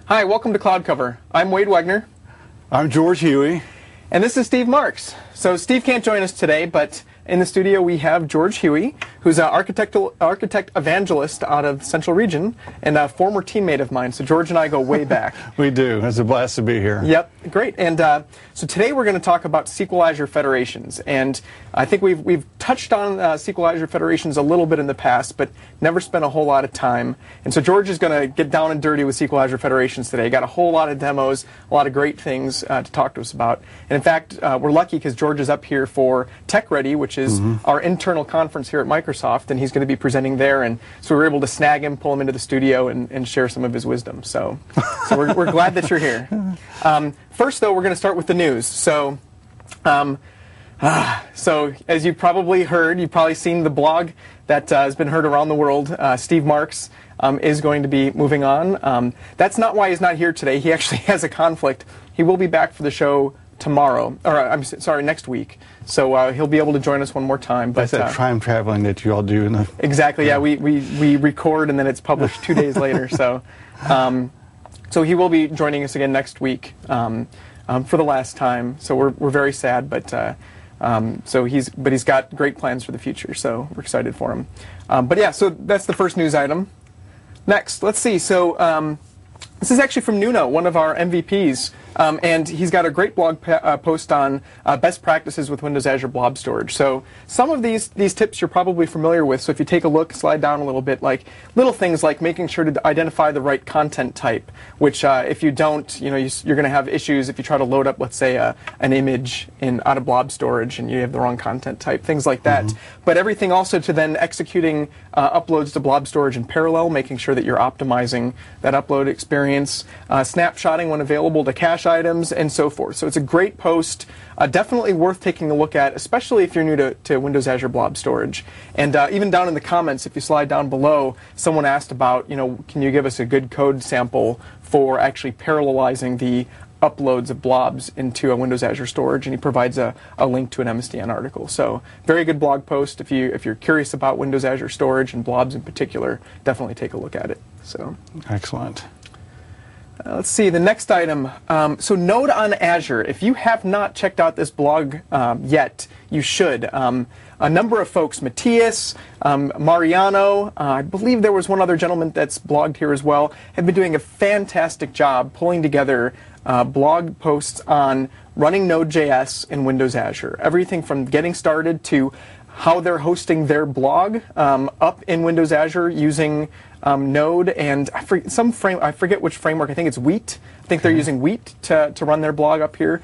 Hi, welcome to Cloud Cover. I'm Wade Wegner. I'm George Huey. And this is Steve Marks. So Steve can't join us today, but in the studio we have George Huey, who's an architect evangelist out of Central Region and a former teammate of mine. So George and I go way back. We do. It's a blast to be here. Yep, great. And so today we're going to talk about SQL Azure Federations. And I think we've touched on SQL Azure Federations a little bit in the past, but never spent a whole lot of time. And so George is going to get down and dirty with SQL Azure Federations today. Got a whole lot of demos, a lot of great things to talk to us about. And in fact, we're lucky because George is up here for Tech Ready, which is our internal conference here at Microsoft, and he's going to be presenting there. And so we were able to snag him, pull him into the studio, and share some of his wisdom. So we're glad that you're here. First, though, we're going to start with the news. So as you probably heard, you've probably seen the blog that has been heard around the world. Steve Marks is going to be moving on. That's not why he's not here today. He actually has a conflict. He will be back for the show tomorrow, or I'm sorry, next week. So he'll be able to join us one more time. But that's that time traveling that you all do. Exactly. Yeah, we record and then it's published 2 days later. So so he will be joining us again next week for the last time. So we're very sad, but he's got great plans for the future. So we're excited for him. But yeah, so that's the first news item. Next, let's see. So this is actually from Nuno, one of our MVPs. And he's got a great blog post on best practices with Windows Azure Blob Storage. So some of these tips you're probably familiar with. So if you take a look, slide down a little bit, like little things like making sure to identify the right content type, which if you don't, you're going to have issues if you try to load up, let's say, an image out of blob storage and you have the wrong content type, things like that. But everything also to then executing uploads to blob storage in parallel, making sure that you're optimizing that upload experience, snapshotting when available to cache items, and so forth. So it's a great post, definitely worth taking a look at, especially if you're new to Windows Azure Blob Storage. And even down in the comments, if you slide down below, someone asked about, can you give us a good code sample for actually parallelizing the uploads of blobs into a Windows Azure storage, and he provides a link to an MSDN article. So very good blog post. If you're curious about Windows Azure storage and blobs in particular, definitely take a look at it. So excellent. Let's see, the next item. So Node on Azure. If you have not checked out this blog yet, you should. A number of folks, Matthias, Mariano, I believe there was one other gentleman that's blogged here as well, have been doing a fantastic job pulling together blog posts on running Node.js in Windows Azure. Everything from getting started to how they're hosting their blog up in Windows Azure using Node and I forget which framework. I think it's Wheat. I think they're using Wheat to run their blog up here.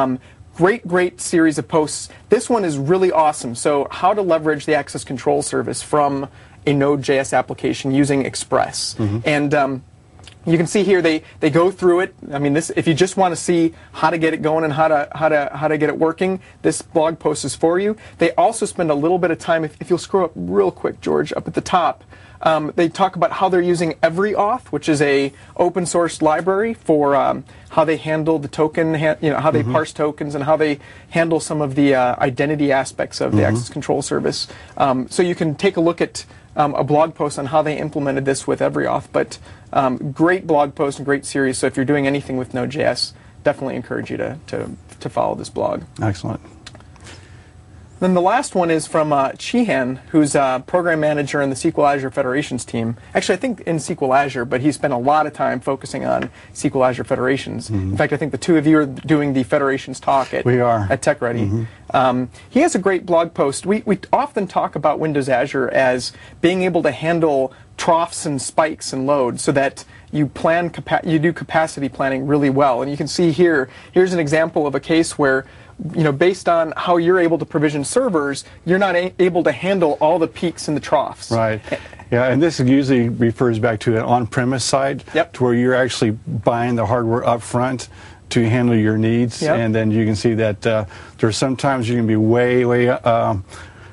Great series of posts. This one is really awesome. So how to leverage the access control service from a Node.js application using Express. And you can see here they go through it. I mean, if you just want to see how to get it going and how to get it working, this blog post is for you. They also spend a little bit of time. If you'll scroll up real quick, George, up at the top. They talk about how they're using EveryAuth, which is a open source library for how they handle the token, how they parse tokens and how they handle some of the identity aspects of the access control service. So you can take a look at a blog post on how they implemented this with EveryAuth. But great blog post and great series. So if you're doing anything with Node.js, definitely encourage you to follow this blog. Excellent. Then the last one is from Chihan, who's a program manager in the SQL Azure Federations team. Actually, I think in SQL Azure, but he spent a lot of time focusing on SQL Azure Federations. In fact, I think the two of you are doing the Federations talk at Tech Ready. He has a great blog post. We often talk about Windows Azure as being able to handle troughs and spikes and loads so that you do capacity planning really well. And you can see here's an example of a case where based on how you're able to provision servers, you're not able to handle all the peaks and the troughs. Right. Yeah, and this usually refers back to an on-premise side, to where you're actually buying the hardware up front to handle your needs. And then you can see that there's sometimes you can be way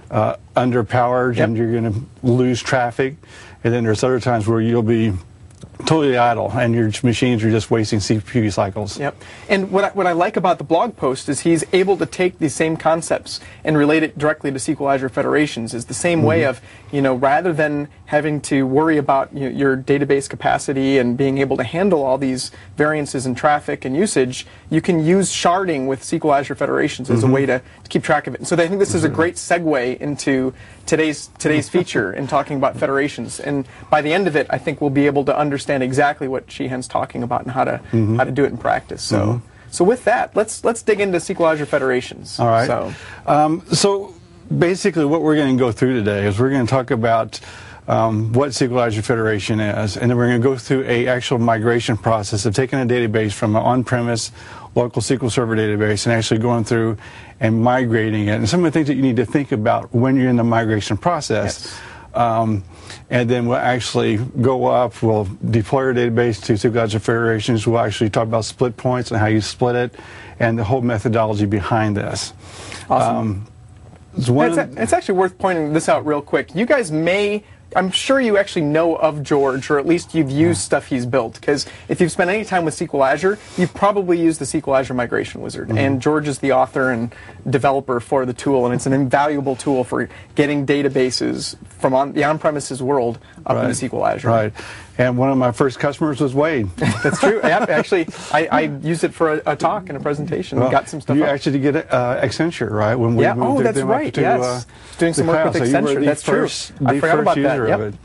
underpowered and you're going to lose traffic. And then there's other times where you'll be totally idle, and your machines are just wasting CPU cycles. Yep. And what I like about the blog post is he's able to take these same concepts and relate it directly to SQL Azure Federations. Is the same way of, rather than having to worry about your database capacity and being able to handle all these variances in traffic and usage, you can use sharding with SQL Azure Federations as a way to keep track of it. And so I think this is a great segue into today's feature in talking about federations. And by the end of it, I think we'll be able to understand exactly what Sheehan's talking about and how to do it in practice. So so with that, let's dig into SQL Azure Federations. All right. So basically, what we're going to go through today is we're going to talk about what SQL Azure Federation is, and then we're going to go through a actual migration process of taking a database from an on-premise local SQL Server database and actually going through and migrating it. And some of the things that you need to think about when you're in the migration process. Yes. And then we'll actually go up, we'll deploy our database to SQL Azure Federations. We'll actually talk about split points and how you split it and the whole methodology behind this. Awesome. It's actually worth pointing this out real quick. You guys I'm sure you actually know of George, or at least you've used stuff he's built, because if you've spent any time with SQL Azure, you've probably used the SQL Azure Migration Wizard. And George is the author and developer for the tool, and it's an invaluable tool for getting databases from the on-premises world up into SQL Azure. Right. And one of my first customers was Wade. That's true. Yep, actually, I used it for a talk and a presentation. Well, and got some stuff. You actually did get Accenture, right? When we moved that's right. To, yes, doing some work with Accenture. That's true. I forgot about that.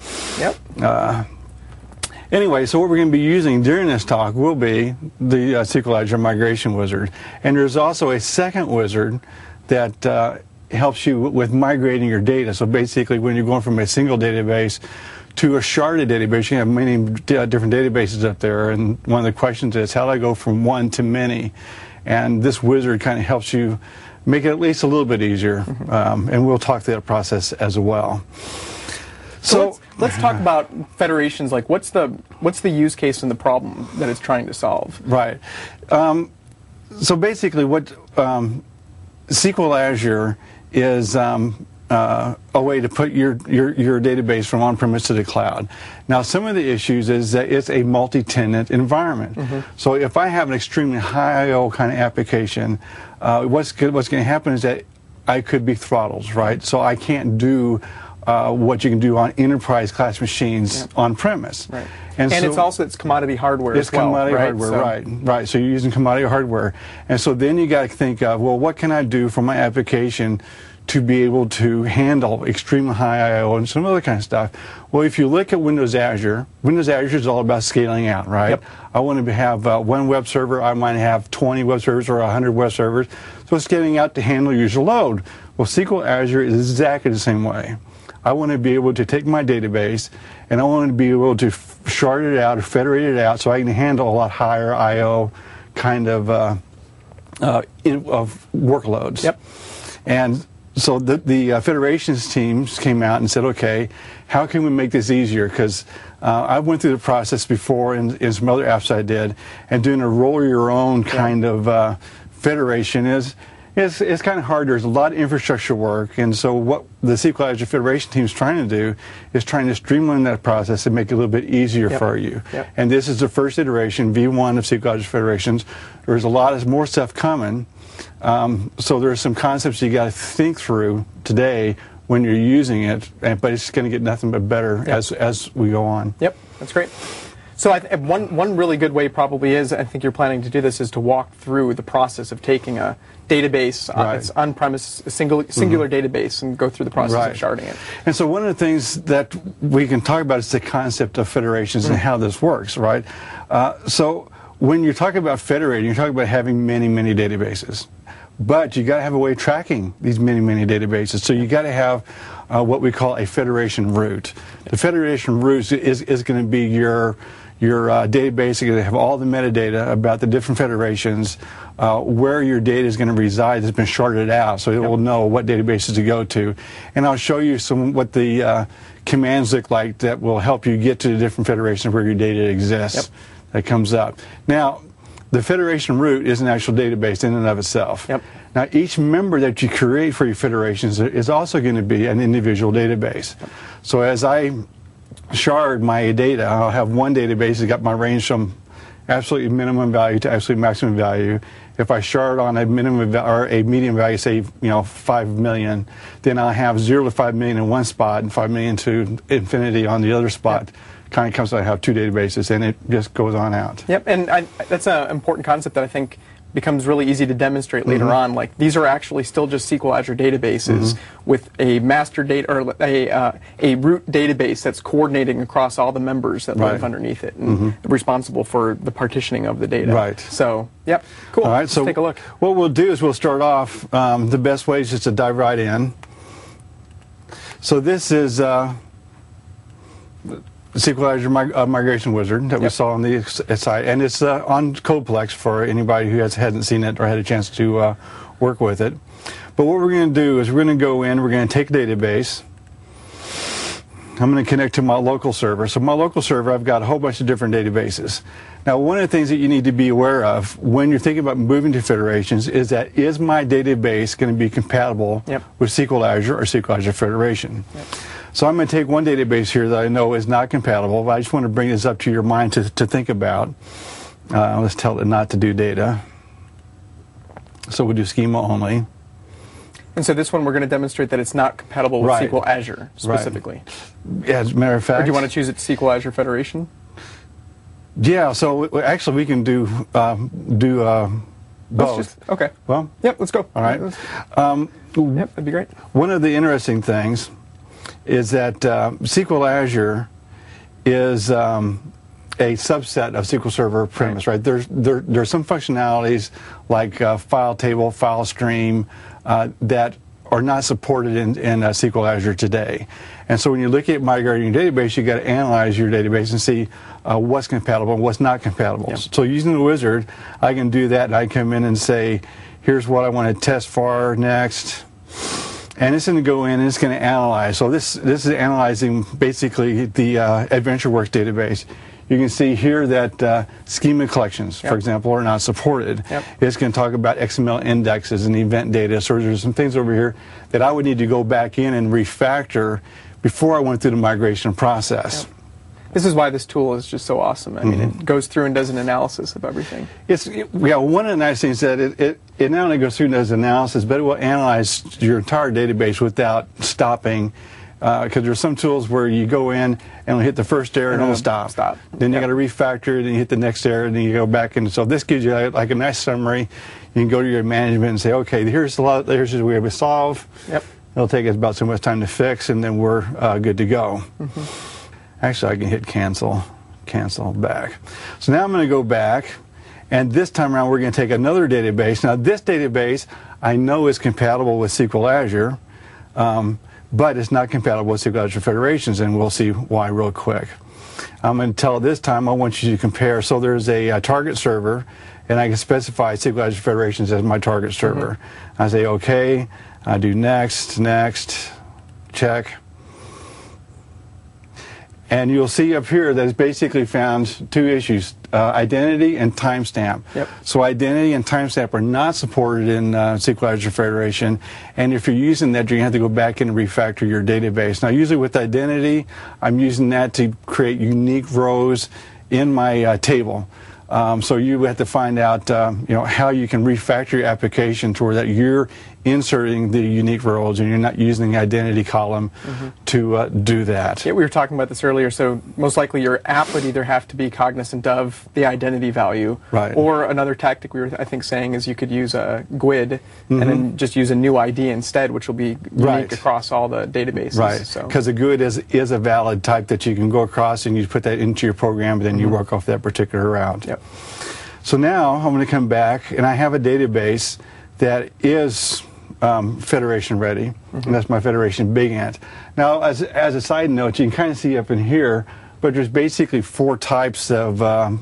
Yep. Anyway, so what we're going to be using during this talk will be the SQL Azure Migration Wizard, and there's also a second wizard that helps you with migrating your data. So basically, when you're going from a single database to a sharded database, you have many different databases up there, and one of the questions is, how do I go from one to many? And this wizard kind of helps you make it at least a little bit easier, and we'll talk through that process as well. So let's talk about federations. Like, what's the use case and the problem that it's trying to solve? Right. So basically, what SQL Azure is a way to put your database from on-premise to the cloud. Now, some of the issues is that it's a multi-tenant environment. So if I have an extremely high I/O kind of application, what's going to happen is that I could be throttled, right? So I can't do what you can do on enterprise class machines on-premise. Right. And so it's commodity hardware as well. It's commodity hardware, right. So you're using commodity hardware. And so then you got to think of, well, what can I do for my application to be able to handle extremely high I/O and some other kind of stuff? Well, if you look at Windows Azure is all about scaling out, right? Yep. I want to have one web server. I might have 20 web servers or 100 web servers. So it's scaling out to handle user load. Well, SQL Azure is exactly the same way. I want to be able to take my database and I want to be able to shard it out or federate it out so I can handle a lot higher I/O kind of workloads. Yep. And so the federations teams came out and said, okay, how can we make this easier? Because I went through the process before in some other apps I did, and doing a roll your own kind of federation is kind of hard. There's a lot of infrastructure work, and so what the SQL Azure Federation team is trying to do is trying to streamline that process and make it a little bit easier for you. Yep. And this is the first iteration, V1 of SQL Azure Federations. There's a lot more stuff coming. So there are some concepts you got to think through today when you're using it, but it's going to get nothing but better as we go on. Yep, that's great. So one really good way probably is, I think you're planning to do this, is to walk through the process of taking a database, it's on-premise, a singular database, and go through the process of sharding it. And so one of the things that we can talk about is the concept of federations and how this works, right? So when you're talking about federating, you're talking about having many, many databases. But you got to have a way of tracking these many, many databases. So you got to have what we call a federation root. The federation root is going to be your database. You're going to have all the metadata about the different federations, where your data is going to reside that's been sharded out, so it will know what databases to go to. And I'll show you what the commands look like that will help you get to the different federations where your data exists. That comes up. Now, the federation root is an actual database in and of itself. Now, each member that you create for your federations is also going to be an individual database. So as I shard my data, I'll have one database that's got my range from absolute minimum value to absolute maximum value. If I shard on a minimum or a median value, say 5 million, then I'll have 0 to 5 million in one spot and 5 million to infinity on the other spot. Yep. Kind of comes to I have two databases, and it just goes on out. Yep, and that's an important concept that I think becomes really easy to demonstrate later on. Like, these are actually still just SQL Azure databases with a master data or a root database that's coordinating across all the members that live underneath it and responsible for the partitioning of the data. Right. So, yep, cool. All right, let's so take a look. What we'll do is we'll start off. The best way is just to dive right in. So this is SQL Azure Migration Wizard that we saw on the site, and it's on CodePlex for anybody who hasn't seen it or had a chance to work with it. But what we're going to do is we're going to go in, we're going to take a database. I'm going to connect to my local server. So my local server, I've got a whole bunch of different databases. Now, one of the things that you need to be aware of when you're thinking about moving to federations is that, is my database going to be compatible with SQL Azure or SQL Azure Federation? So I'm going to take one database here that I know is not compatible, but I just want to bring this up to your mind to think about. Let's tell it not to do data. So we'll do schema only. And so this one we're going to demonstrate that it's not compatible with SQL Azure specifically. Yeah, as a matter of fact. Or do you want to choose it SQL Azure Federation? Yeah, so actually we can do both. Okay. Well, yep, let's go. All right. Yep, that'd be great. One of the interesting things is that SQL Azure is a subset of SQL Server premise, right? There's some functionalities like file table, file stream that are not supported in SQL Azure today. And so when you look at migrating your database, you've got to analyze your database and see what's compatible and what's not compatible. Yep. So using the wizard, I can do that, and I come in and say, here's what I want to test for next. And it's going to go in and it's going to analyze. So this is analyzing basically the AdventureWorks database. You can see here that schema collections, for example, are not supported. It's going to talk about XML indexes and event data. So there's some things over here that I would need to go back in and refactor before I went through the migration process. This is why this tool is just so awesome. I mean, it goes through and does an analysis of everything. One of the nice things is that it not only goes through and does analysis, but it will analyze your entire database without stopping. Because there's some tools where you go in and it'll hit the first error and it'll stop. Then you got to refactor it, and you hit the next error, and then you go back. And so this gives you like a nice summary. You can go to your management and say, okay, here's what we have to solve. It'll take us about so much time to fix, and then we're good to go. Actually, I can hit cancel back. So now I'm going to go back, and this time around we're going to take another database. Now this database I know is compatible with SQL Azure, but it's not compatible with SQL Azure Federations, and we'll see why real quick. I'm going to tell it this time I want you to compare. So there's a target server, and I can specify SQL Azure Federations as my target server. I say OK, I do next, check. And you'll see up here that it's basically found two issues, identity and timestamp. So identity and timestamp are not supported in SQL Azure Federation, and if you're using that, you're going to have to go back and refactor your database. Now, usually with identity, I'm using that to create unique rows in my table. So you have to find out how you can refactor your application to where that you're inserting the unique roles and you're not using the identity column to do that. Yeah, we were talking about this earlier. So most likely your app would either have to be cognizant of the identity value, or another tactic we were, I think, saying is you could use a GUID and then just use a new ID instead, which will be unique across all the databases. Because a GUID is a valid type that you can go across and you put that into your program, and then you work off that particular route. So now I'm going to come back, and I have a database that is Federation ready, and that's my Federation Big Ant. Now, as a side note, you can kind of see up in here, but there's basically four types or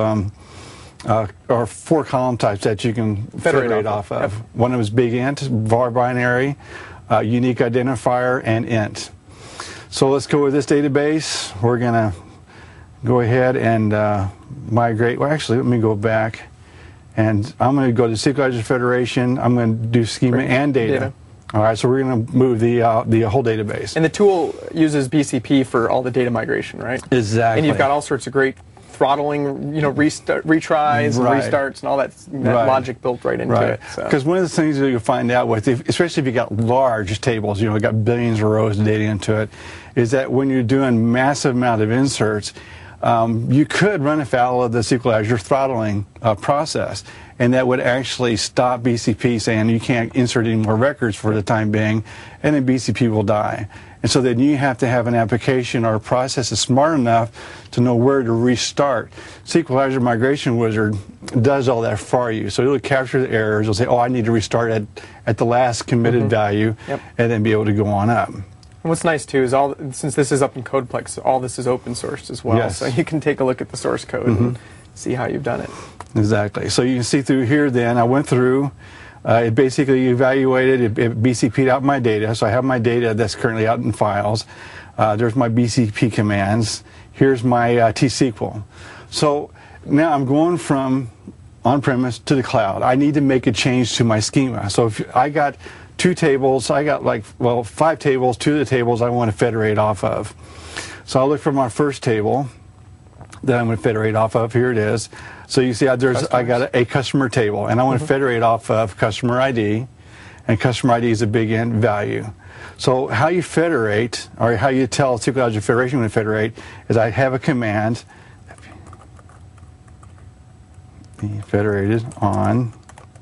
four column types that you can federate off of. One of them is Big Ant, var binary, unique identifier, and int. So let's go with this database. We're going to go ahead and migrate. Well, actually, let me go back. And I'm going to go to SQL Azure Federation. I'm going to do schema and data. All right, so we're going to move the whole database. And the tool uses BCP for all the data migration, right? Exactly. And you've got all sorts of great throttling, retries and restarts and all that logic built right into it. Because one of the things that you'll find out with, especially if you got large tables, you know, we've got billions of rows of data into it, is that when you're doing massive amount of inserts, you could run afoul of the SQL Azure throttling process, and that would actually stop BCP saying you can't insert any more records for the time being, and then BCP will die. And so then you have to have an application or a process that's smart enough to know where to restart. SQL Azure Migration Wizard does all that for you. So it'll capture the errors. It'll say, oh, I need to restart at the last committed value, and then be able to go on up. And what's nice too is since this is up in CodePlex, all this is open sourced as well. So you can take a look at the source code and see how you've done it. Exactly. So you can see through here then, I went through, it basically evaluated, it BCP'd out my data. So I have my data that's currently out in files. There's my BCP commands. Here's my T-SQL. So now I'm going from on-premise to the cloud. I need to make a change to my schema. So if I got 2 tables, I got 5 tables, 2 of the tables I want to federate off of. So I'll look for my first table that I'm going to federate off of. Here it is. So you see I got a customer table, and I want to federate off of customer ID, and customer ID is a big int value. So how you federate, or how you tell SQL Azure Federation when to federate, is I have a command, be federated on.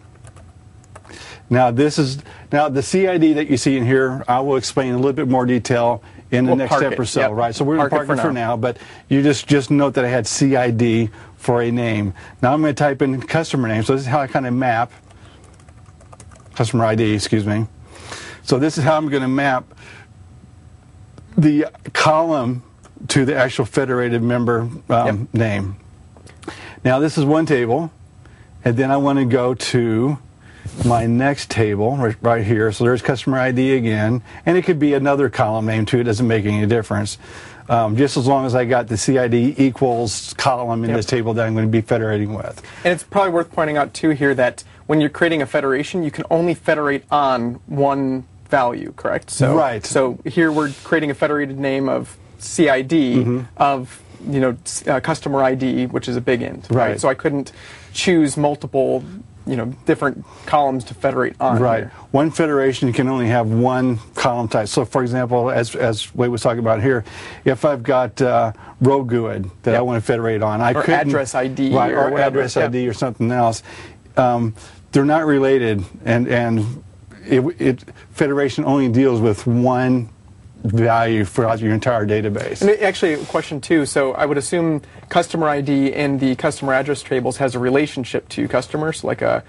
Now the CID that you see in here, I will explain in a little bit more detail in the next step or so, right? So we're going to park it for now, but you just note that I had CID for a name. Now I'm going to type in customer name. So this is how I kind of map customer ID, excuse me. So this is how I'm going to map the column to the actual federated member name. Now this is one table, and then I want to go to my next table right here. So there's customer ID again, and it could be another column name too. It doesn't make any difference. Just as long as I got the CID equals column in this table that I'm going to be federating with. And it's probably worth pointing out too here that when you're creating a federation, you can only federate on one value, correct? So, So here we're creating a federated name of CID of customer ID, which is a big int. Right. So I couldn't choose multiple different columns to federate on. Right. Here. One federation can only have one column type. So, for example, as Wade was talking about here, if I've got row GUID that I want to federate on, I could address ID, or address ID or something else. They're not related, and federation only deals with one value throughout your entire database. And actually, a question too. So I would assume customer ID in the customer address tables has a relationship to customers, like a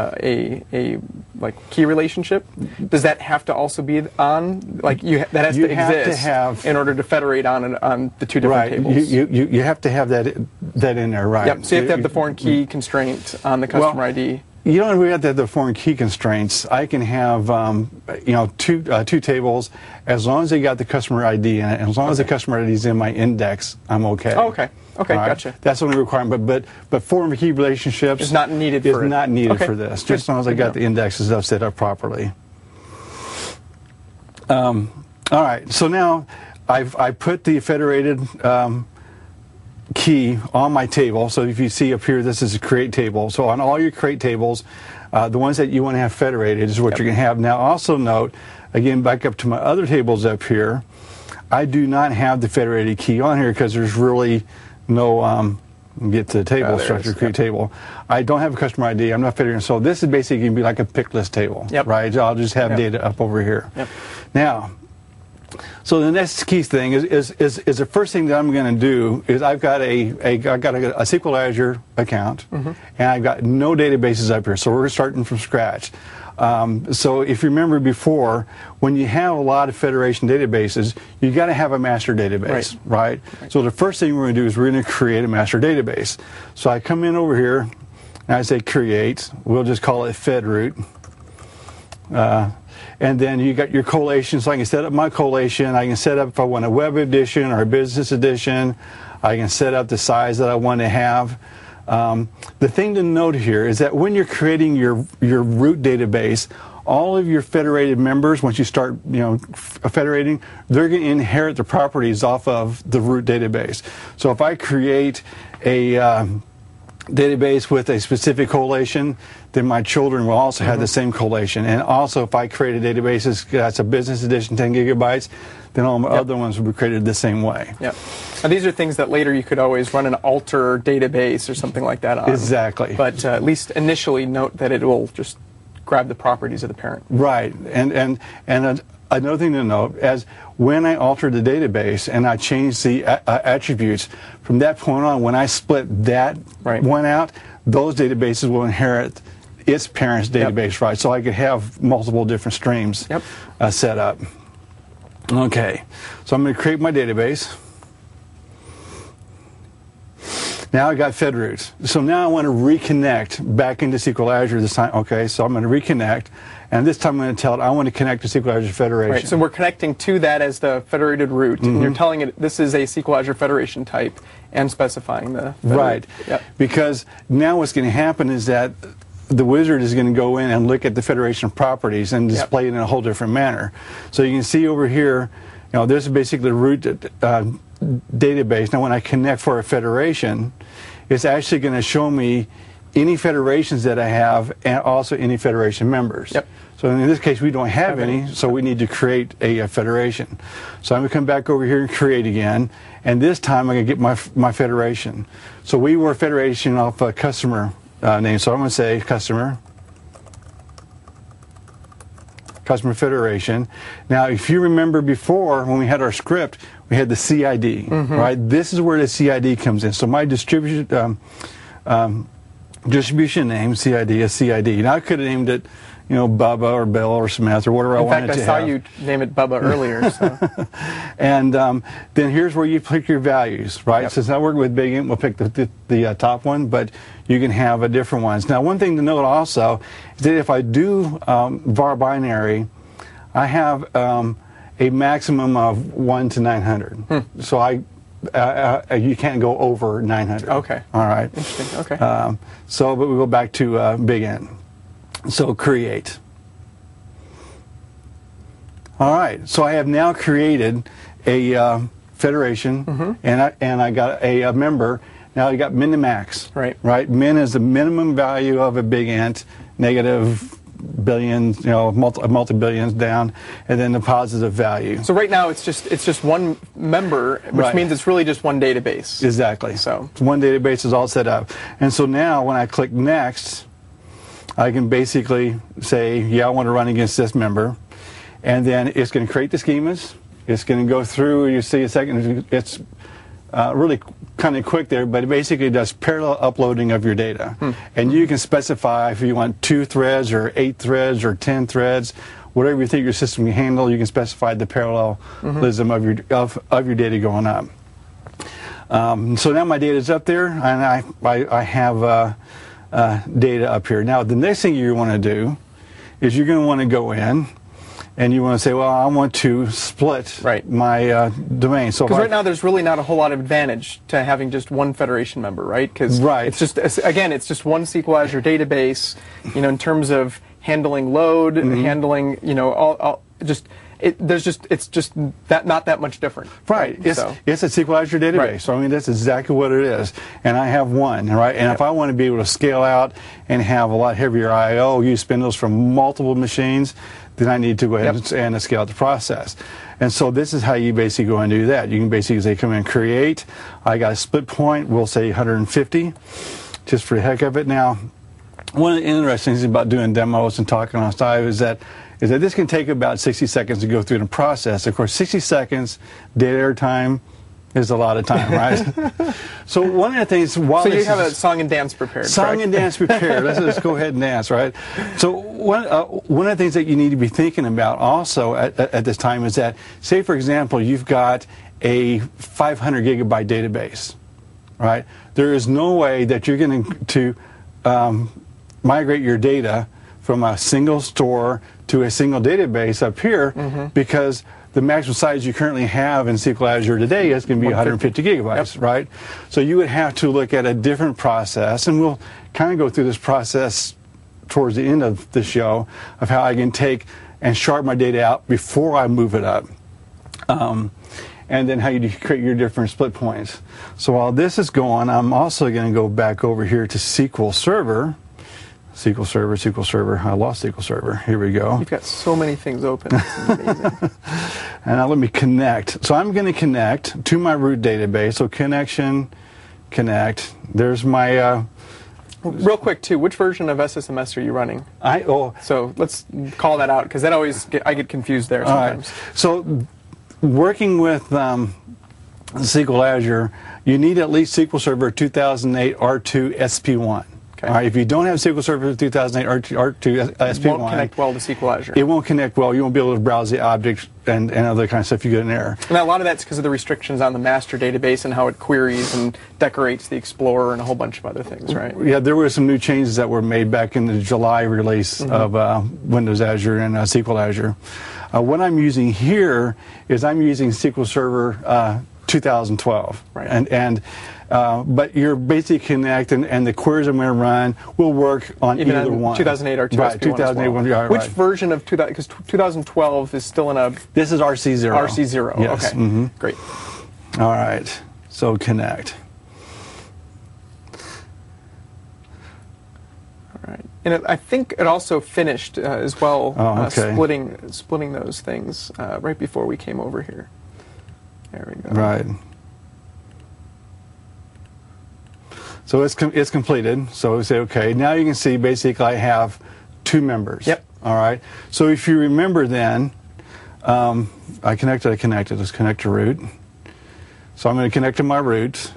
key relationship. Does that have to also be on? That has to exist in order to federate on the two different tables. You have to have that in there, right? Yep. So you have to have the foreign key constraint on the customer ID. You don't really have to have the foreign key constraints. I can have two tables as long as they got the customer ID in it, and as long as the customer ID is in my index, I'm okay. Oh, okay. Okay, gotcha. That's the only requirement, but foreign key relationships is not needed for this. Just as long as I got the indexes stuff set up properly. All right. So now I put the federated key on my table. So if you see up here, this is a create table. So on all your create tables, the ones that you want to have federated is what you're going to have. Now also note, again, back up to my other tables up here, I do not have the federated key on here because there's really no, get to the table structure, create table. I don't have a customer ID. I'm not federating. So this is basically going to be like a pick list table, right? I'll just have data up over here. Now, so the next key thing is the first thing that I'm going to do is I've got a SQL Azure account, and I've got no databases up here, so we're starting from scratch. So if you remember before, when you have a lot of federation databases, you got to have a master database, right? So the first thing we're going to do is we're going to create a master database. So I come in over here, and I say create. We'll just call it fedroot. And then you got your collation, so I can set up my collation. I can set up if I want a web edition or a business edition. I can set up the size that I want to have. The thing to note here is that when you're creating your root database, all of your federated members, once you start, federating, they're going to inherit the properties off of the root database. So if I create a database with a specific collation, then my children will also have the same collation. And also, if I create a database that's a business edition, 10 gigabytes, then all my other ones will be created the same way. Yep. Now, these are things that later you could always run an alter database or something like that on. Exactly. But at least initially, note that it will just grab the properties of the parent. Right. And another thing to note, as when I alter the database and I change the attributes, from that point on, when I split that one out, those databases will inherit its parent's database, right? So I could have multiple different streams set up. Okay, so I'm going to create my database. Now I got FedRoots. So now I want to reconnect back into SQL Azure this time. Okay, so I'm going to reconnect, and this time I'm going to tell it I want to connect to SQL Azure Federation. Right, so we're connecting to that as the federated root, and you're telling it this is a SQL Azure Federation type and specifying the right. Because now what's going to happen is that the wizard is going to go in and look at the federation properties and display it in a whole different manner. So you can see over here, this is basically the root database. Now when I connect for a federation, it's actually going to show me any federations that I have and also any federation members. So in this case we don't have any, so we need to create a federation. So I'm going to come back over here and create again, and this time I'm going to get my federation. So we were federation off a customer name, so I'm going to say customer federation. Now if you remember before when we had our script, we had the CID, right? This is where the CID comes in. So my distribution name, CID, is CID. Now I could have named it, Bubba or Bill or Samantha or whatever I wanted to have. In fact, I saw you name it Bubba earlier. So. And then here's where you pick your values, right? Since I work with Big Int, we'll pick the top one, but you can have different ones. Now, one thing to note also is that if I do var binary, I have a maximum of 1 to 900. So you can't go over 900. Okay. All right. Interesting. Okay. But we go back to Big Int. So create. All right. So I have now created a federation, and I got a member. Now I got min to max. Right. Min is the minimum value of a Big Int, negative billions, multi-billions down, and then the positive value. So right now it's just one member, which means it's really just one database. Exactly. So one database is all set up, and so now when I click next, I can basically say, I want to run against this member, and then it's going to create the schemas. It's going to go through. You see a second. It's really kind of quick there, but it basically does parallel uploading of your data. And you can specify if you want 2 threads or 8 threads or 10 threads, whatever you think your system can handle. You can specify the parallelism of your data going up. So now my data is up there, and I have data up here. Now the next thing you want to do is you're going to want to go in and you want to say, well, I want to split my domain. So because right now there's really not a whole lot of advantage to having just one federation member, right? Because it's just, again, it's just one SQL Azure database, in terms of handling load, handling, it's just not that much different. Right. It's a SQL Azure database. So I mean, that's exactly what it is. And I have one, right? And if I want to be able to scale out and have a lot heavier I/O, use spindles from multiple machines, then I need to go ahead and scale out the process. And so this is how you basically go and do that. You can basically say, come in and create. I got a split point. We'll say 150, just for the heck of it. Now, one of the interesting things about doing demos and talking on Stive is that this can take about 60 seconds to go through the process. Of course, 60 seconds data airtime is a lot of time, right? So one of the things... So you have a song and dance prepared, Song and dance prepared. Let's go ahead and dance, right? So one of the things that you need to be thinking about also at this time is that, say, for example, you've got a 500 gigabyte database, right? There is no way that you're going to migrate your data from a single store to a single database up here because the maximum size you currently have in SQL Azure today is going to be 150 gigabytes, right? So you would have to look at a different process, and we'll kind of go through this process towards the end of the show of how I can take and sharpen my data out before I move it up. And then how you create your different split points. So while this is going, I'm also going to go back over here to SQL Server. SQL Server. I lost SQL Server. Here we go. You've got so many things open. It's amazing. And now let me connect. So I'm going to connect to my root database. So connection, connect. There's my... Real quick, too, which version of SSMS are you running? So let's call that out, because that always I get confused there sometimes. All right. So working with SQL Azure, you need at least SQL Server 2008 R2 SP1. Okay. All right. If you don't have SQL Server 2008 R2 SP1, it won't connect well to SQL Azure. It won't connect well. You won't be able to browse the objects and other kind of stuff. You get an error. And a lot of that's because of the restrictions on the master database and how it queries and decorates the Explorer and a whole bunch of other things, right? Yeah, there were some new changes that were made back in the July release of Windows Azure and SQL Azure. What I'm using here is I'm using SQL Server 2012, right? But your basic connect and the queries I'm going to run will work on even either on one. 2008 or 2008 one. Yeah, which version of 2000? Because 2012 is still in a. This is RC0. RC0. Yes. Okay. Great. All right. So connect. All right. And I think it also finished as well, splitting those things right before we came over here. There we go. Right. So it's completed. So we say, okay, now you can see basically I have two members. Yep. All right. So if you remember then, I connected. Let's connect to root. So I'm going to connect to my root,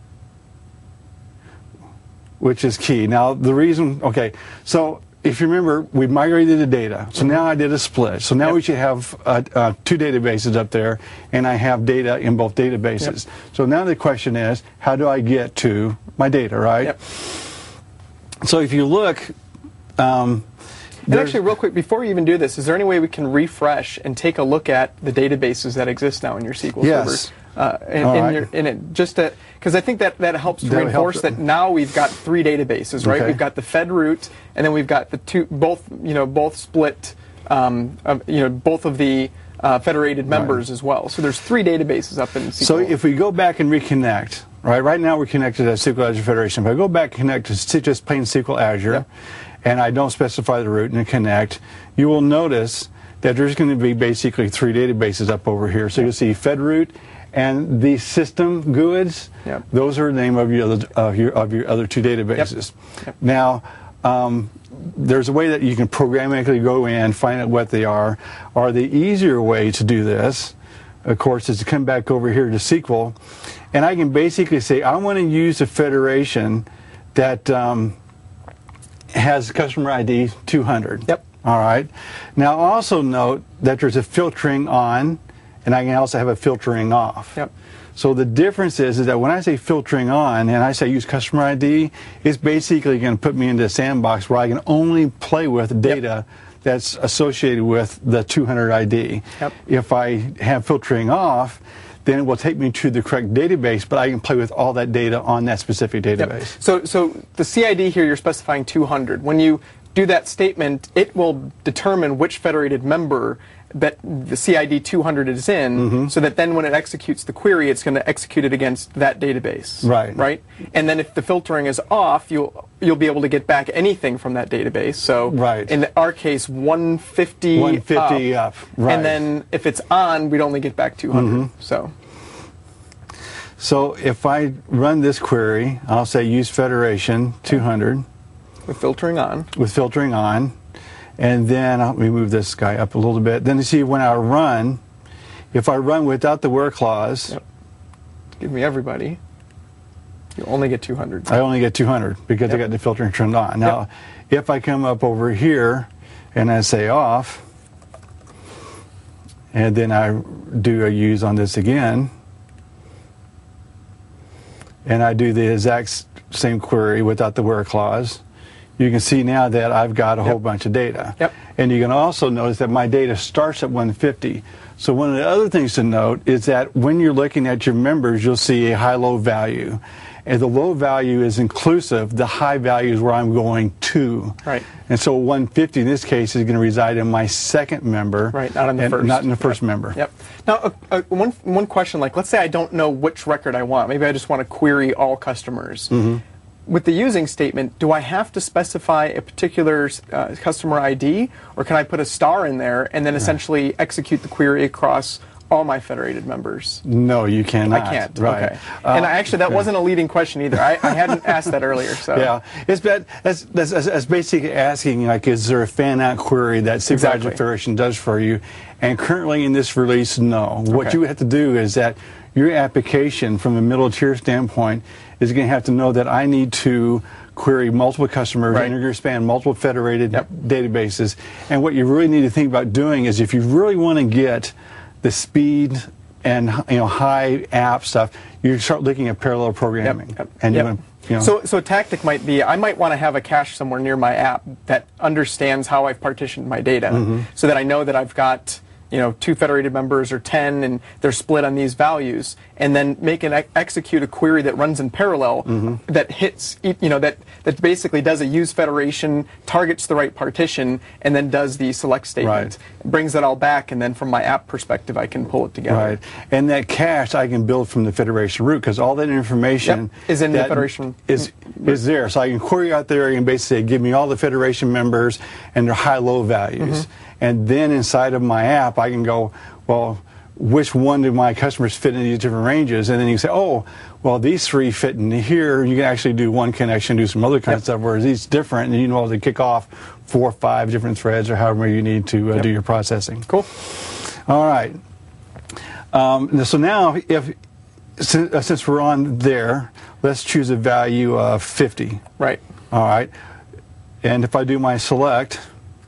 which is key. Now the reason, okay, so if you remember, we migrated the data. So now I did a split. So now we should have two databases up there, and I have data in both databases. Yep. So now the question is, how do I get to my data, right? Yep. So if you look... and actually, real quick, before we even do this, is there any way we can refresh and take a look at the databases that exist now in your SQL servers? Because I think that helps to reinforce that now we've got three databases, right? Okay. We've got the Fed root, and then we've got the both split, both of the federated members as well. So there's three databases up in SQL. So if we go back and reconnect, right now we're connected to SQL Azure Federation. If I go back and connect to just plain SQL Azure, and I don't specify the root and connect, you will notice that there's going to be basically three databases up over here. So you'll see Fed root. And the system GUIDs, those are the name of your other two databases. Yep. Now, there's a way that you can programmatically go in, find out what they are. Or the easier way to do this, of course, is to come back over here to SQL, and I can basically say I want to use a federation that has customer ID 200. Yep. All right. Now, also note that there's a filtering on. And I can also have a filtering off. Yep. So the difference is that when I say filtering on and I say use customer ID, it's basically going to put me into a sandbox where I can only play with data that's associated with the 200 ID. Yep. If I have filtering off, then it will take me to the correct database, but I can play with all that data on that specific database. Yep. So the CID here, you're specifying 200. When you do that statement, it will determine which federated member that the CID 200 is in, so that then when it executes the query, it's going to execute it against that database. Right. And then if the filtering is off, you'll be able to get back anything from that database. So in our case, 150 up. Right. And then if it's on, we'd only get back 200. So if I run this query, I'll say use federation 200 with filtering on. And then let me move this guy up a little bit. Then you see when I run, if I run without the where clause, give me everybody. You only get 200. I only get 200 because I got the filtering turned on. Now, if I come up over here and I say off, and then I do a use on this again, and I do the exact same query without the where clause, you can see now that I've got a whole bunch of data. And you can also notice that my data starts at 150. So one of the other things to note is that when you're looking at your members, you'll see a high-low value. And the low value is inclusive. The high value is where I'm going to. Right. And so 150 in this case is going to reside in my second member. Right, not in the first. Not in the first member. Yep. Now, one question, like, let's say I don't know which record I want. Maybe I just want to query all customers. With the using statement, do I have to specify a particular customer ID, or can I put a star in there and then essentially execute the query across all my federated members? No, you cannot. I can't. Right. Okay. And actually, that wasn't a leading question either. I hadn't asked that earlier. So yeah, that's basically asking, like, is there a fan-out query that Supervisor Federation does for you? And currently in this release, no. What you have to do is that your application, from a middle tier standpoint, is going to have to know that I need to query multiple customers, integer span multiple federated databases. And what you really need to think about doing is, if you really want to get the speed and high app stuff, you start looking at parallel programming. And so a tactic might be, I might want to have a cache somewhere near my app that understands how I've partitioned my data, so that I know that I've got 2 federated members or 10, and they're split on these values, and then execute a query that runs in parallel that hits, that basically does a use federation, targets the right partition, and then does the select statement, brings it all back, and then from my app perspective, I can pull it together. Right, and that cache I can build from the federation root, because all that information is in the federation is there. So I can query out there and basically say, give me all the federation members and their high-low values. And then inside of my app, I can go, well, which one do my customers fit in these different ranges? And then you say, oh, well, these 3 fit in here. You can actually do one connection, do some other kind of stuff, whereas these different, and you know to kick off 4 or 5 different threads or however you need to do your processing. Cool. All right. So now, since we're on there, let's choose a value of 50. Right. All right. And if I do my select,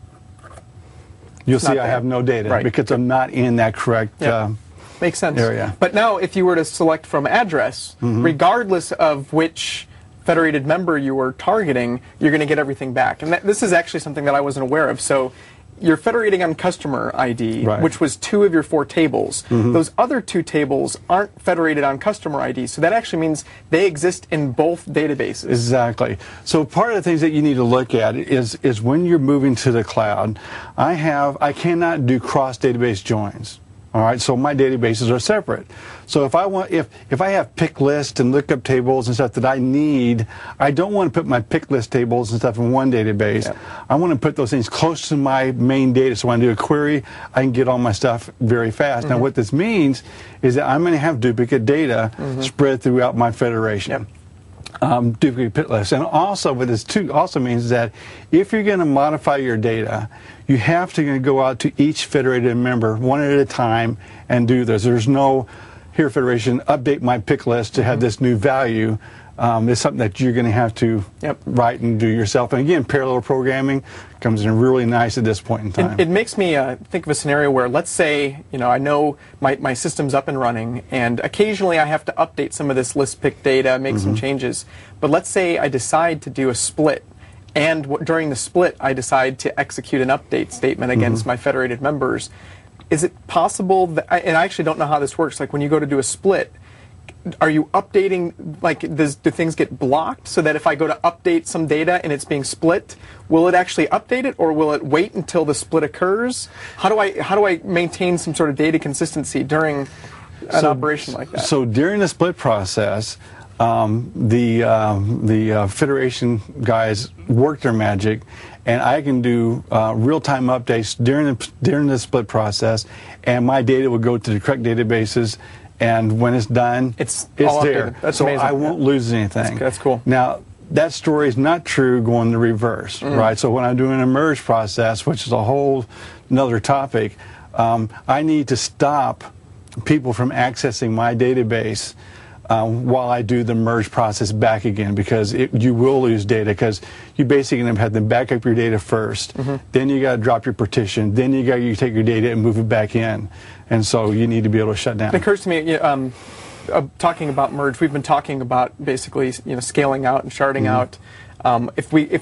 you'll see I have no data because I'm not in that correct Makes sense. area. But now if you were to select from address, regardless of which federated member you were targeting, you're going to get everything back. And this is actually something that I wasn't aware of. So you're federating on customer ID, which was 2 of your 4 tables. Those other 2 tables aren't federated on customer ID, so that actually means they exist in both databases. Exactly. So part of the things that you need to look at is when you're moving to the cloud, I cannot do cross-database joins. All right, so my databases are separate. So if I have pick list and lookup tables and stuff that I need, I don't want to put my pick list tables and stuff in one database. I want to put those things close to my main data. So when I do a query, I can get all my stuff very fast. Now what this means is that I'm going to have duplicate data spread throughout my federation. Duplicate pick lists. And also what this too also means that if you're going to modify your data, you have to go out to each federated member one at a time and do this. There's no, here federation, update my pick list to have this new value. It's something that you're going to have to write and do yourself. And again, parallel programming comes in really nice at this point in time. It makes me think of a scenario where, let's say, I know my system's up and running, and occasionally I have to update some of this list pick data, make some changes. But let's say I decide to do a split, and during the split I decide to execute an update statement against my federated members. Is it possible that, and I actually don't know how this works, like when you go to do a split, are you updating, like, do things get blocked so that if I go to update some data and it's being split, will it actually update it, or will it wait until the split occurs? How do I maintain some sort of data consistency during an operation like that? So during the split process, the Federation guys work their magic, and I can do real-time updates during the split process, and my data will go to the correct databases. And when it's done, it's there. That's so amazing. I won't lose anything. That's cool. Now, that story is not true going the reverse, right? So when I'm doing a merge process, which is a whole another topic, I need to stop people from accessing my database while I do the merge process back again, because you will lose data, because you basically have to back up your data first, then you got to drop your partition, then you got to take your data and move it back in, and so you need to be able to shut down. It occurs to me, talking about merge, we've been talking about basically scaling out and sharding out. If we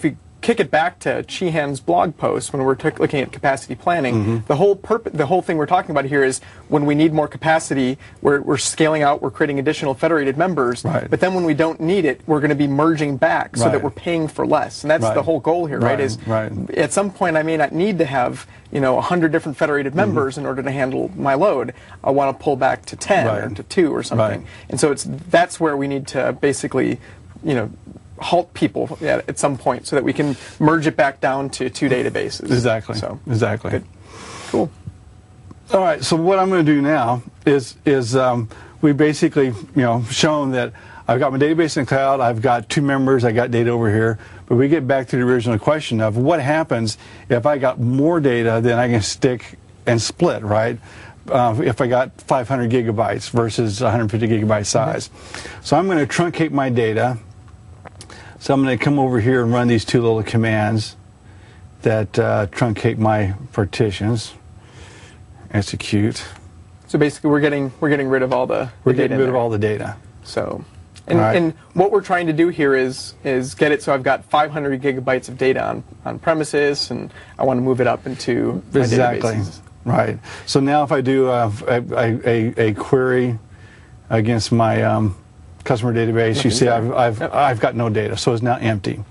kick it back to Sheehan's blog post when we're looking at capacity planning, the whole thing we're talking about here is when we need more capacity, we're scaling out, we're creating additional federated members, but then when we don't need it, we're going to be merging back so that we're paying for less. And that's the whole goal here, right? Is at some point I may not need to have 100 different federated members in order to handle my load. I want to pull back to 10 or to 2 or something. And so that's where we need to basically, halt people at some point so that we can merge it back down to 2 databases. Exactly. So exactly. Good. Cool. All right. So what I'm going to do now is we basically shown that I've got my database in the cloud. I've got 2 members. I got data over here. But we get back to the original question of what happens if I got more data than I can stick and split, right? If I got 500 gigabytes versus 150 gigabyte size. So I'm going to truncate my data. So I'm going to come over here and run these 2 little commands that truncate my partitions. Execute. So basically, we're getting rid of all the data. So, and what we're trying to do here is get it so I've got 500 gigabytes of data on premises, and I want to move it up into my databases. Right. So now if I do a query against my customer database, you see I've got no data, so it's now empty.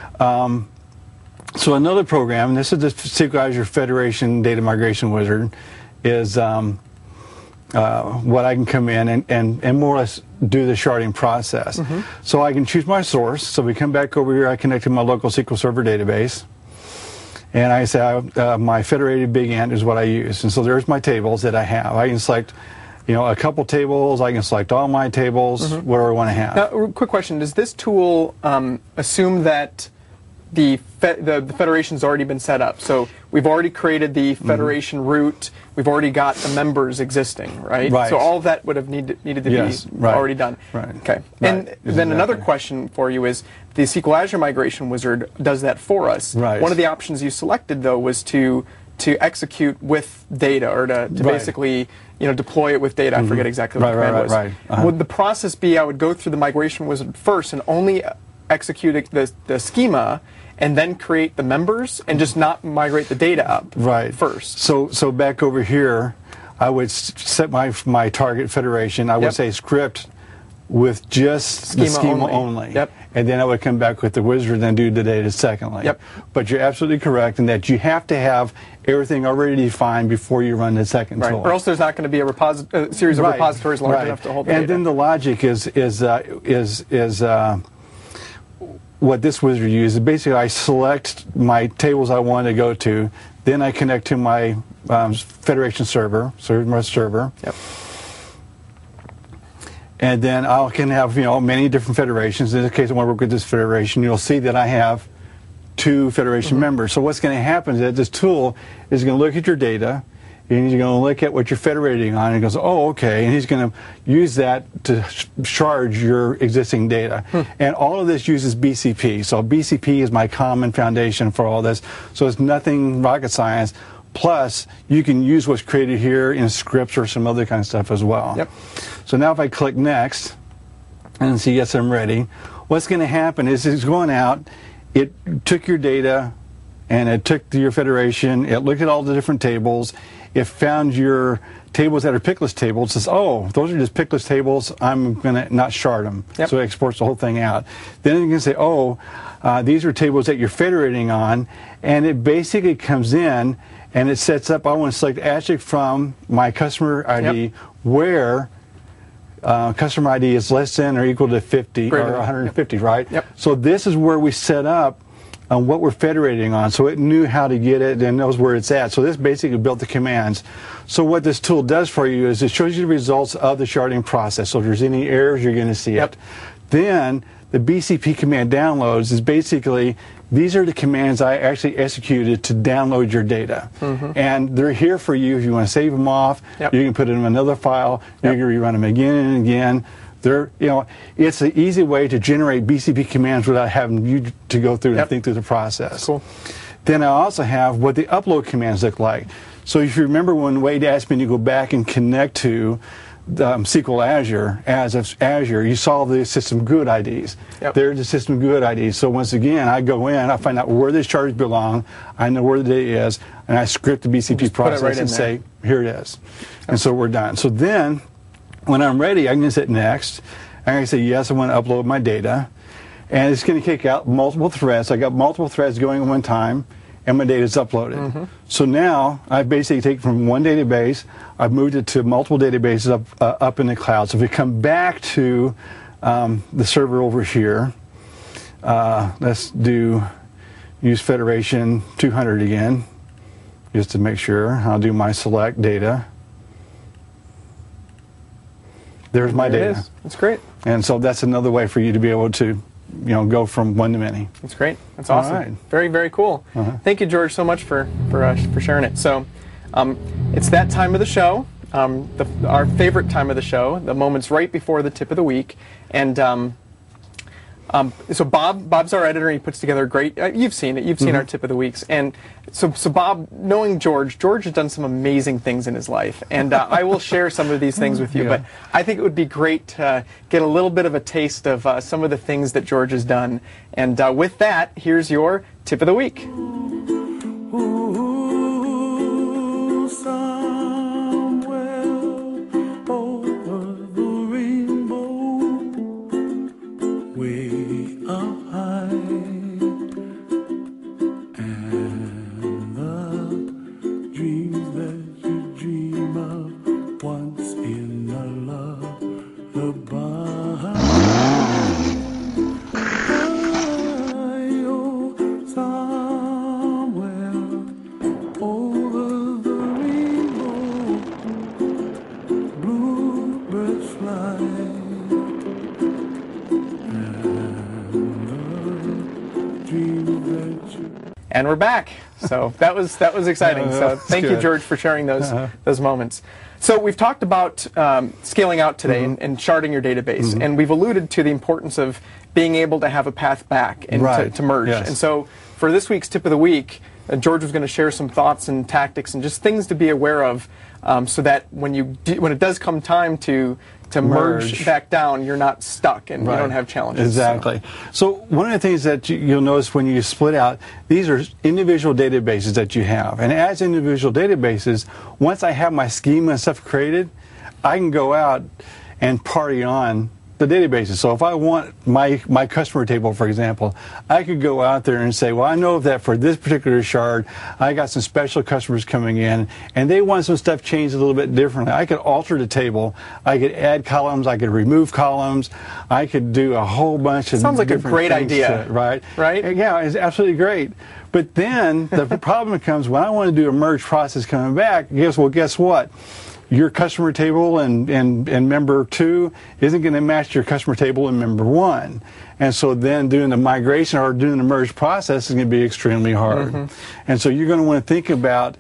So another program, and this is the SQL Azure Federation Data Migration Wizard, is what I can come in and more or less do the sharding process. So I can choose my source. So we come back over here, I connect to my local SQL Server database, and I say my federated big int is what I use. And so there's my tables that I have. I can select a couple tables, I can select all my tables, whatever I want to have. Now, quick question, does this tool assume that the federation's already been set up? So we've already created the federation root, we've already got the members existing, right? So all of that would have needed to be already done. Okay. And then another question for you is, the SQL Azure Migration Wizard does that for us. One of the options you selected, though, was to execute with data, or to basically deploy it with data. I forget exactly what the command was. Would the process be I would go through the Migration Wizard first and only execute the schema, and then create the members, and just not migrate the data up first? So back over here, I would set my target federation. I would say script with just the schema only. And then I would come back with the wizard and do the data secondly. But you're absolutely correct in that you have to have everything already defined before you run the second tool. Or else there's not going to be a series of repositories large enough to hold the data. And then the logic is what this wizard uses. Basically, I select my tables I want to go to, then I connect to my federation server. So here's my server. And then I can have many different federations. In this case, I want to work with this federation. You'll see that I have 2 federation members. So what's going to happen is that this tool is going to look at your data, and he's going to look at what you're federating on, and he goes, oh, okay, and he's going to use that to charge your existing data. And all of this uses BCP. So BCP is my common foundation for all this. So it's nothing rocket science. Plus, you can use what's created here in scripts or some other kind of stuff as well. So now if I click Next, and see, yes, I'm ready, what's going to happen is it's going out, it took your data, and it took your federation, it looked at all the different tables, it found your tables that are pickless tables, says, oh, those are just pickless tables, I'm going to not shard them. So it exports the whole thing out. Then you can say, oh, these are tables that you're federating on, and it basically comes in and it sets up, I want to select ASHIC from my customer ID where customer ID is less than or equal to 50 or 150, right? So this is where we set up what we're federating on, so it knew how to get it and knows where it's at. So this basically built the commands. So what this tool does for you is it shows you the results of the sharding process. So if there's any errors, you're going to see it. Then the BCP command downloads is basically, these are the commands I actually executed to download your data. And they're here for you if you want to save them off. You can put it in another file. You can rerun them again and again. It's an easy way to generate BCP commands without having you to go through and think through the process. Then I also have what the upload commands look like. So if you remember when Wade asked me to go back and connect to SQL Azure as of Azure, you saw the system good IDs. Yep. There's the system good IDs. So once again, I go in, I find out where this charge belong, I know where the data is, and I script the BCP process right and say, here it is. Yep. And so we're done. So then, when I'm ready, I can just hit next. And I can say, yes, I want to upload my data. And it's going to kick out multiple threads. I got multiple threads going at one time, and my data is uploaded. So now I've basically taken from one database, I've moved it to multiple databases up in the cloud. So if we come back to the server over here, let's do use Federation 200 again, just to make sure. I'll do my select data. There's my data. It is. That's great. And so that's another way for you to be able to go from one to many. That's great. That's awesome. Right. Very, very cool. Thank you, George, so much for sharing it. So it's that time of the show, our favorite time of the show, the moments right before the tip of the week. And so Bob's our editor. He puts together a great, you've seen it, you've seen our tip of the weeks. And so Bob, knowing George has done some amazing things in his life. And I will share some of these things with you. But I think it would be great to get a little bit of a taste of some of the things that George has done. And with that, here's your tip of the week. And we're back. So that was exciting. So thank you, George, for sharing those moments. So we've talked about scaling out today and sharding your database, and we've alluded to the importance of being able to have a path back and to merge. And so for this week's tip of the week, George was going to share some thoughts and tactics and just things to be aware of, so that when it does come time to merge back down, you're not stuck and you don't have challenges. Exactly. So one of the things that you'll notice when you split out, these are individual databases that you have. And as individual databases, once I have my schema and stuff created, I can go out and party on the databases. So if I want my customer table, for example, I could go out there and say, well, I know that for this particular shard, I got some special customers coming in, and they want some stuff changed a little bit differently. I could alter the table. I could add columns. I could remove columns. I could do a whole bunch of sounds like a great idea, right? Right? Yeah, it's absolutely great. But then the problem comes when I want to do a merge process coming back. Guess what? Your customer table and member 2 isn't going to match your customer table in member 1. And so then doing the migration or doing the merge process is going to be extremely hard. And so you're going to want to think about,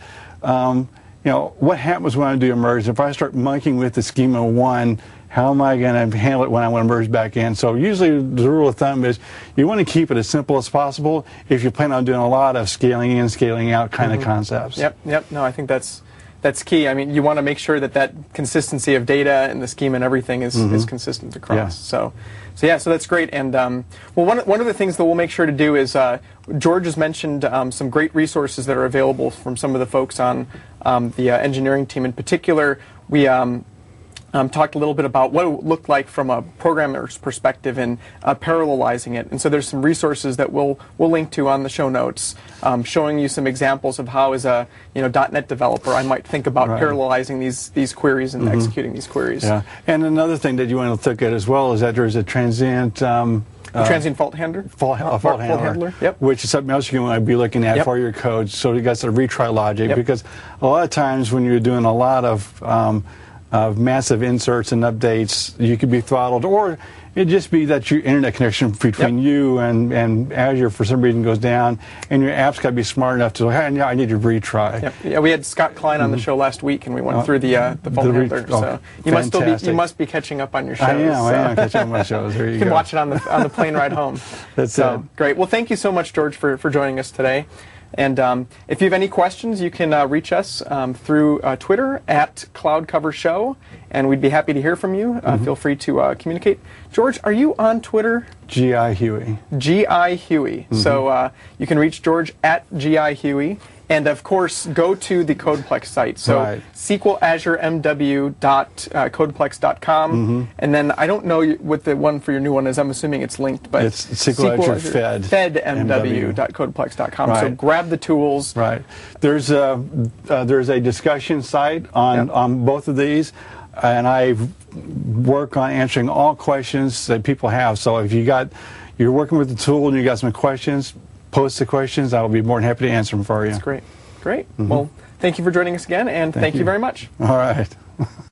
what happens when I do a merge? If I start monkeying with the schema 1, how am I going to handle it when I want to merge back in? So usually the rule of thumb is you want to keep it as simple as possible if you plan on doing a lot of scaling in, scaling out kind of concepts. Yep. No, I think that's key. I mean, you want to make sure that consistency of data and the schema and everything is consistent across. So that's great. And one of the things that we'll make sure to do is George has mentioned some great resources that are available from some of the folks on the engineering team. In particular, we talked a little bit about what it would look like from a programmer's perspective and parallelizing it. And so there's some resources that we'll link to on the show notes, showing you some examples of how, as a .NET developer, I might think about parallelizing these queries and executing these queries. Yeah. And another thing that you want to look at as well is that there's a transient transient fault handler? Fault handler. Yep. Which is something else you want to be looking at for your code. So you got some retry logic, because a lot of times when you're doing a lot of massive inserts and updates, you could be throttled, or it'd just be that your internet connection between you and Azure for some reason goes down, and your app's got to be smart enough to, hey, I need to retry. Yep. Yeah, we had Scott Klein on the show last week, and we went through the fault handler. So you must be catching up on your shows. I am catching up on my shows. There you can watch it on the plane ride home. That's it. Great. Well, thank you so much, George, for joining us today. And if you have any questions, you can reach us through Twitter @CloudCoverShow and we'd be happy to hear from you. Feel free to communicate. George, are you on Twitter? G.I. Huey. G.I. Huey. So you can reach George at G.I. Huey. And of course, go to the Codeplex site. So SQLAzureMW.codeplex.com. And then I don't know what the one for your new one is. I'm assuming it's linked, but it's SQL Azure FedMW.codeplex.com. So grab the tools. Right. There's a discussion site on both of these, and I work on answering all questions that people have. So if you're working with the tool and you got some questions, post the questions. I'll be more than happy to answer them for you. That's great. Great. Well, thank you for joining us again, and thank you very much. All right.